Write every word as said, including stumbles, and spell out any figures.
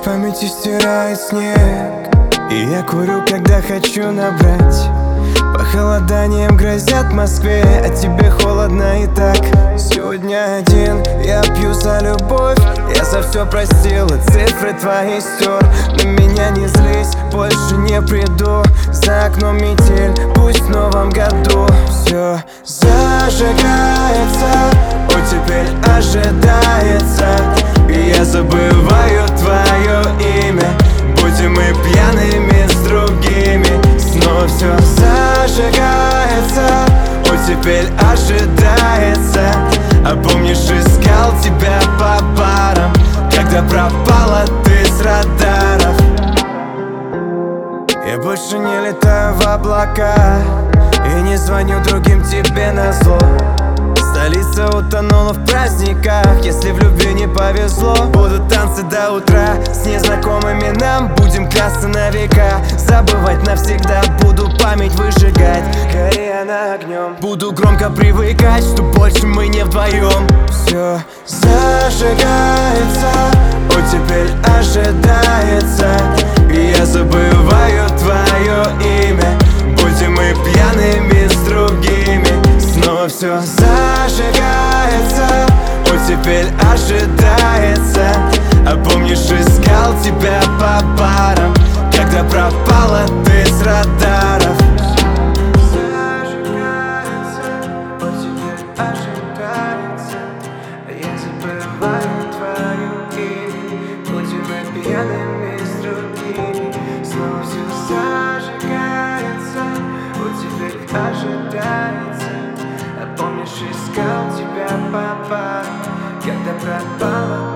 памяти стирает снег, и я курю, когда хочу набрать. Похолоданием грозят в Москве, а тебе холодно и так. Сегодня один, я пью за любовь. Я за все простил и цифры твои стер. На меня не злись, больше не приду. За окном метель, пусть в новом году все зажигается, о, теперь ожидается. И я забываю твое имя. Будем мы пьяными с другими. Снова все зажигается, о, теперь ожидается. А помнишь, искал тебя по барам, когда пропала ты с радаров. Я больше не летаю в облака и не звоню другим тебе назло. Столица утонула в праздниках. Если в любви не повезло, будут танцы до утра. С незнакомыми нам будем клясться на века. Забывать навсегда, буду память выжигать, горя она огнем. Буду громко привыкать, что больше мы не вдвоем. Все зажигается, о, теперь ожидается. И я забываю твое имя. Будем мы пьяными с другими. Снова все зажигается, о, теперь ожидается. А помнишь, искал тебя по барам, когда пропала ты с радаров. Зажигается, о, теперь ожидается. Я забываю твое имя. Будем мы пьяными с другими. Снова все зажигается, о, теперь ожидается. А помнишь, искал тебя по барам, когда пропала